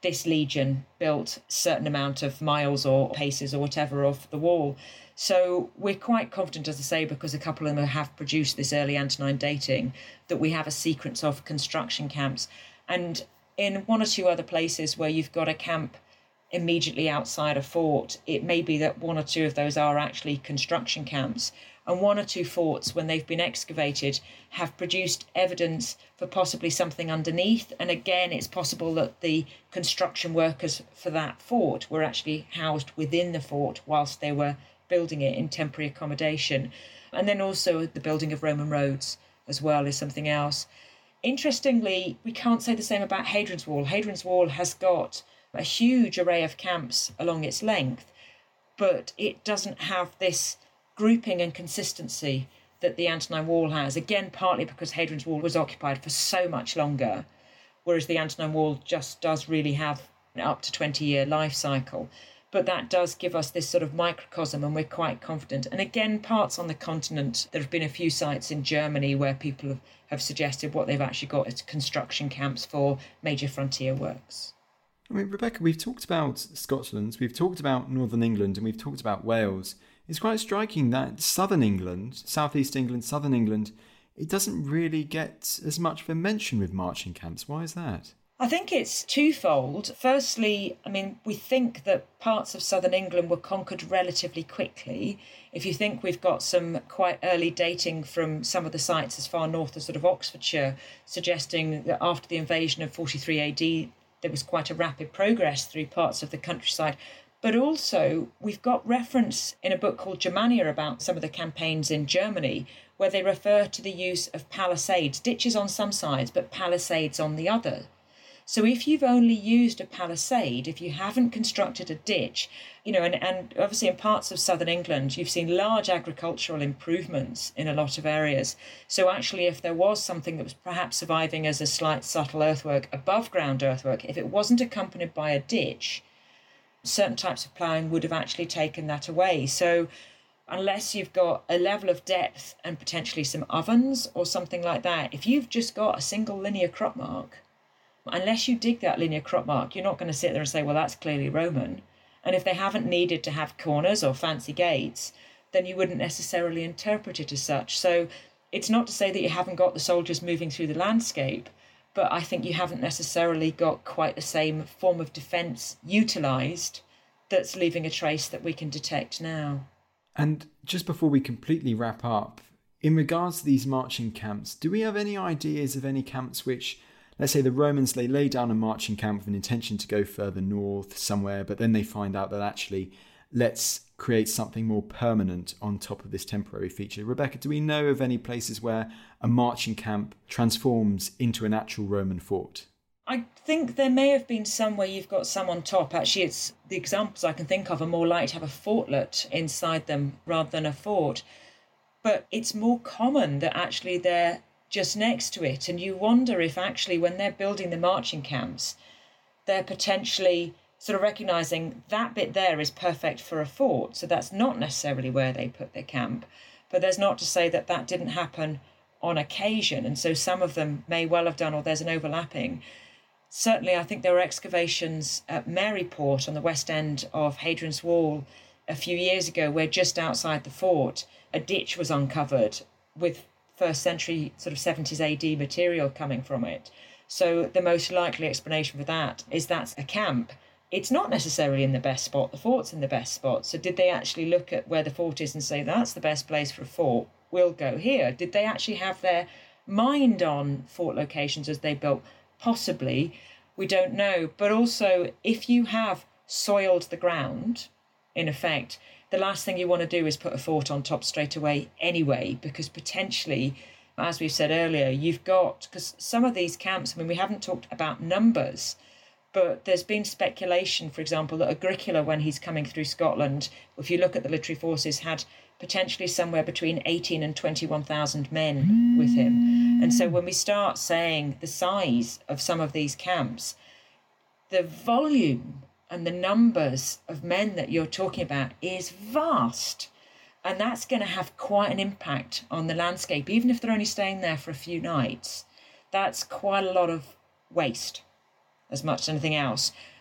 Speaker 4: this legion built a certain amount of miles or paces or whatever of the wall. So we're quite confident, as I say, because a couple of them have produced this early Antonine dating, that we have a sequence of construction camps. And in one or two other places where you've got a camp immediately outside a fort, it may be that one or two of those are actually construction camps. And one or two forts, when they've been excavated, have produced evidence for possibly something underneath. And again, it's possible that the construction workers for that fort were actually housed within the fort whilst they were building it in temporary accommodation. And then also the building of Roman roads as well is something else. Interestingly, we can't say the same about Hadrian's Wall. Hadrian's Wall has got a huge array of camps along its length, but it doesn't have this grouping and consistency that the Antonine Wall has. Again, partly because Hadrian's Wall was occupied for so much longer, whereas the Antonine Wall just does really have an up to twenty year life cycle. But that does give us this sort of microcosm, and we're quite confident. And again, parts on the continent, there have been a few sites in Germany where people have, have suggested what they've actually got as construction camps for major frontier works.
Speaker 3: I mean, Rebecca, we've talked about Scotland, we've talked about Northern England, and we've talked about Wales. It's quite striking that Southern England, South East England, Southern England, it doesn't really get as much of a mention with marching camps. Why is that?
Speaker 4: I think it's twofold. Firstly, I mean, we think that parts of southern England were conquered relatively quickly. If you think we've got some quite early dating from some of the sites as far north as sort of Oxfordshire, suggesting that after the invasion of forty-three A D, there was quite a rapid progress through parts of the countryside. But also, we've got reference in a book called Germania about some of the campaigns in Germany, where they refer to the use of palisades, ditches on some sides, but palisades on the other. So if you've only used a palisade, if you haven't constructed a ditch, you know, and, and obviously in parts of southern England, you've seen large agricultural improvements in a lot of areas. So actually, if there was something that was perhaps surviving as a slight subtle earthwork, above ground earthwork, if it wasn't accompanied by a ditch, certain types of ploughing would have actually taken that away. So unless you've got a level of depth and potentially some ovens or something like that, if you've just got a single linear crop mark, unless you dig that linear crop mark, you're not going to sit there and say, well, that's clearly Roman. And if they haven't needed to have corners or fancy gates, then you wouldn't necessarily interpret it as such. So it's not to say that you haven't got the soldiers moving through the landscape, but I think you haven't necessarily got quite the same form of defence utilised that's leaving a trace that we can detect now.
Speaker 3: And just before we completely wrap up, in regards to these marching camps, do we have any ideas of any camps which, let's say the Romans, they lay down a marching camp with an intention to go further north somewhere, but then they find out that actually, let's create something more permanent on top of this temporary feature. Rebecca, do we know of any places where a marching camp transforms into an actual Roman fort?
Speaker 4: I think there may have been some where you've got some on top. Actually, it's the examples I can think of are more likely to have a fortlet inside them rather than a fort. But it's more common that actually they're just next to it. And you wonder if actually when they're building the marching camps, they're potentially sort of recognising that bit there is perfect for a fort. So that's not necessarily where they put their camp. But there's not to say that that didn't happen on occasion. And so some of them may well have done, or there's an overlapping. Certainly, I think there were excavations at Maryport on the west end of Hadrian's Wall a few years ago, where just outside the fort, a ditch was uncovered with first century sort of seventies A D material coming from it. So the most likely explanation for that is that's a camp. It's not necessarily in the best spot. The fort's in the best spot. So did they actually look at where the fort is and say, that's the best place for a fort, we'll go here? Did they actually have their mind on fort locations as they built? Possibly. We don't know. But also, if you have soiled the ground, in effect, the last thing you want to do is put a fort on top straight away anyway, because potentially, as we've said earlier, you've got, because some of these camps, I mean, we haven't talked about numbers, but there's been speculation, for example, that Agricola, when he's coming through Scotland, if you look at the literary forces, had potentially somewhere between eighteen and twenty-one thousand men with him. And so when we start saying the size of some of these camps, the volume and the numbers of men that you're talking about is vast. And that's going to have quite an impact on the landscape, even if they're only staying there for a few nights. That's quite a lot of waste, as much as anything else.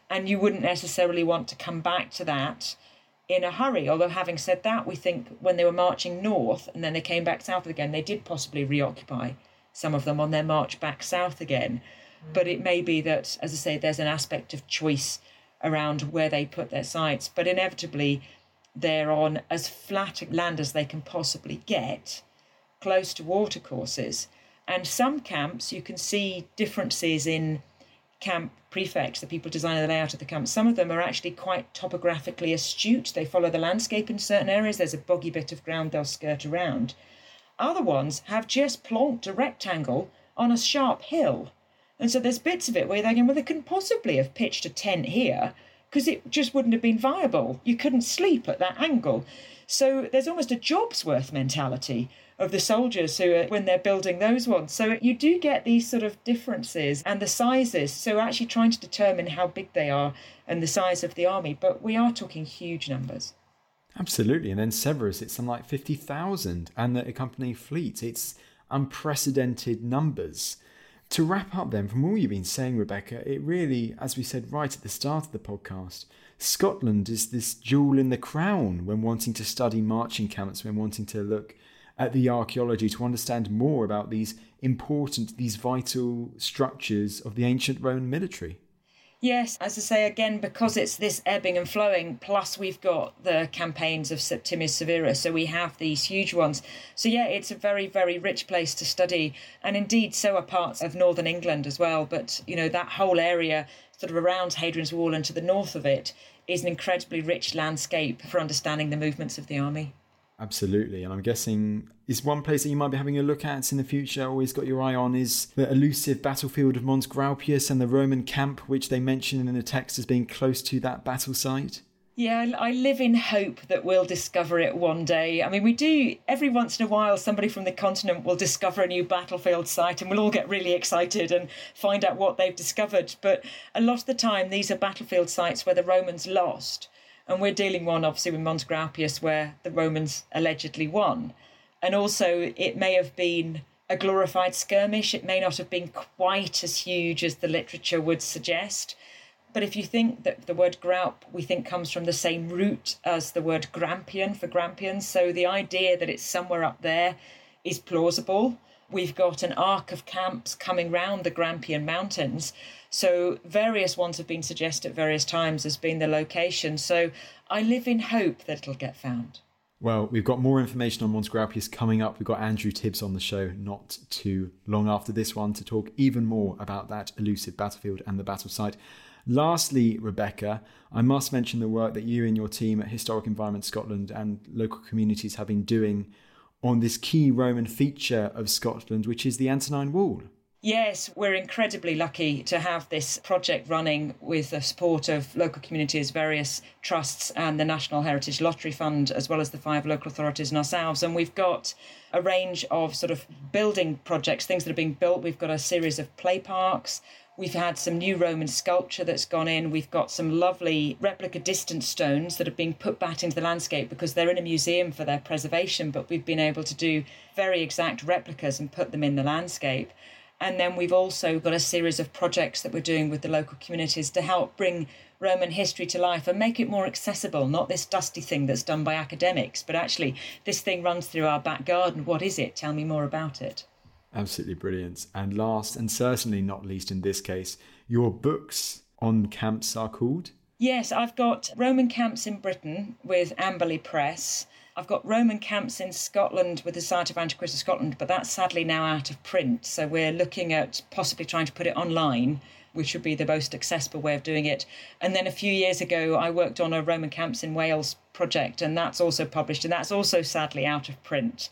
Speaker 4: And you wouldn't necessarily want to come back to that in a hurry. Although having said that, we think when they were marching north and then they came back south again, they did possibly reoccupy some of them on their march back south again. Mm. But it may be that, as I say, there's an aspect of choice around where they put their sites. But inevitably, they're on as flat land as they can possibly get, close to watercourses. And some camps, you can see differences in camp prefects, the people designing the layout of the camp. Some of them are actually quite topographically astute. They follow the landscape in certain areas. There's a boggy bit of ground they'll skirt around. Other ones have just plonked a rectangle on a sharp hill. And so there's bits of it where you're thinking, well, they couldn't possibly have pitched a tent here because it just wouldn't have been viable. You couldn't sleep at that angle. So there's almost a job's worth mentality of the soldiers who are, when they're building those ones. So you do get these sort of differences and the sizes. So actually trying to determine how big they are and the size of the army. But we are talking huge numbers.
Speaker 3: Absolutely. And then Severus, it's something like fifty thousand. And the accompanying fleet, it's unprecedented numbers. To wrap up then, from all you've been saying, Rebecca, it really, as we said right at the start of the podcast, Scotland is this jewel in the crown when wanting to study marching camps, when wanting to look at the archaeology to understand more about these important, these vital structures of the ancient Roman military.
Speaker 4: Yes, as I say, again, because it's this ebbing and flowing, plus we've got the campaigns of Septimius Severus, so we have these huge ones. So yeah, it's a very, very rich place to study. And indeed, so are parts of northern England as well. But, you know, that whole area sort of around Hadrian's Wall and to the north of it is an incredibly rich landscape for understanding the movements of the army.
Speaker 3: Absolutely. And I'm guessing is one place that you might be having a look at in the future, always got your eye on, is the elusive battlefield of Mons Graupius and the Roman camp, which they mention in the text as being close to that battle site.
Speaker 4: Yeah, I live in hope that we'll discover it one day. I mean, we do, every once in a while, somebody from the continent will discover a new battlefield site and we'll all get really excited and find out what they've discovered. But a lot of the time, these are battlefield sites where the Romans lost. And we're dealing one, obviously, with Mons Graupius, where the Romans allegedly won. And also, it may have been a glorified skirmish. It may not have been quite as huge as the literature would suggest. But if you think that the word Graup, we think, comes from the same root as the word Grampian for Grampians. So the idea that it's somewhere up there is plausible. We've got an arc of camps coming round the Grampian Mountains. So various ones have been suggested at various times as being the location. So I live in hope that it'll get found.
Speaker 3: Well, we've got more information on Mons Graupius coming up. We've got Andrew Tibbs on the show not too long after this one to talk even more about that elusive battlefield and the battle site. Lastly, Rebecca, I must mention the work that you and your team at Historic Environment Scotland and local communities have been doing on this key Roman feature of Scotland, which is the Antonine Wall.
Speaker 4: Yes, we're incredibly lucky to have this project running with the support of local communities, various trusts and the National Heritage Lottery Fund, as well as the five local authorities and ourselves. And we've got a range of sort of building projects, things that are being built. We've got a series of play parks. We've had some new Roman sculpture that's gone in. We've got some lovely replica distance stones that are being put back into the landscape because they're in a museum for their preservation, but we've been able to do very exact replicas and put them in the landscape. And then we've also got a series of projects that we're doing with the local communities to help bring Roman history to life and make it more accessible, not this dusty thing that's done by academics, but actually this thing runs through our back garden. What is it? Tell me more about it.
Speaker 3: Absolutely brilliant. And last, and certainly not least in this case, your books on camps are called?
Speaker 4: Yes, I've got Roman Camps in Britain with Amberley Press. I've got Roman Camps in Scotland with the Society of Antiquities of Scotland, but that's sadly now out of print. So we're looking at possibly trying to put it online, which would be the most accessible way of doing it. And then a few years ago, I worked on a Roman Camps in Wales project, and that's also published, and that's also sadly out of print.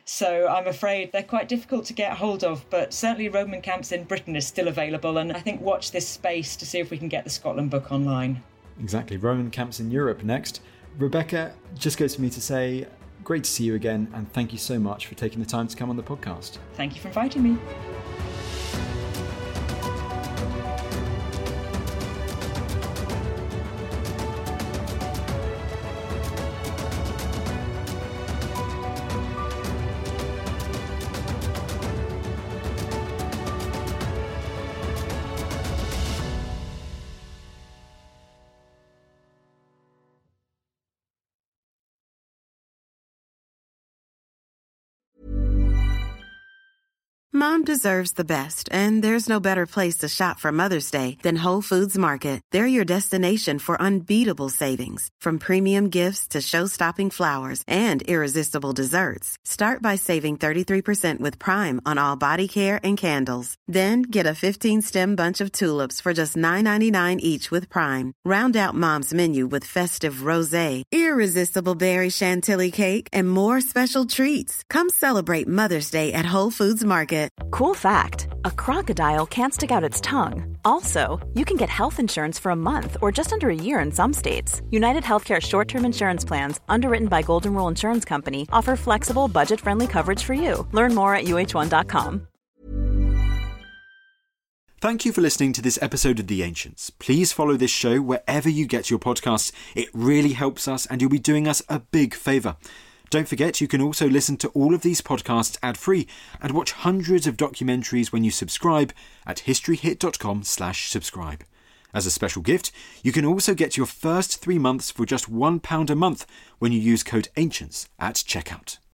Speaker 4: So I'm afraid they're quite difficult to get hold of, but certainly Roman Camps in Britain is still available. And I think watch this space to see if we can get the Scotland book online.
Speaker 3: Exactly. Roman Camps in Europe next. Rebecca, just goes for me to say, great to see you again, and thank you so much for taking the time to come on the podcast.
Speaker 4: Thank you for inviting me.
Speaker 1: Mom deserves the best, and there's no better place to shop for Mother's Day than Whole Foods Market. They're your destination for unbeatable savings, from premium gifts to show-stopping flowers and irresistible desserts. Start by saving thirty-three percent with Prime on all body care and candles. Then get a fifteen-stem bunch of tulips for just nine ninety-nine each with Prime. Round out Mom's menu with festive rosé, irresistible berry chantilly cake, and more special treats. Come celebrate Mother's Day at Whole Foods Market.
Speaker 2: Cool fact, a crocodile can't stick out its tongue. Also, you can get health insurance for a month or just under a year in some states. United Healthcare short-term insurance plans, underwritten by Golden Rule Insurance Company, offer flexible, budget-friendly coverage for you. Learn more at U H one dot com.
Speaker 3: Thank you for listening to this episode of The Ancients. Please follow this show wherever you get your podcasts. It really helps us and you'll be doing us a big favour. Don't forget, you can also listen to all of these podcasts ad-free and watch hundreds of documentaries when you subscribe at historyhit.com slash subscribe. As a special gift, you can also get your first three months for just one pound a month when you use code ANCIENTS at checkout.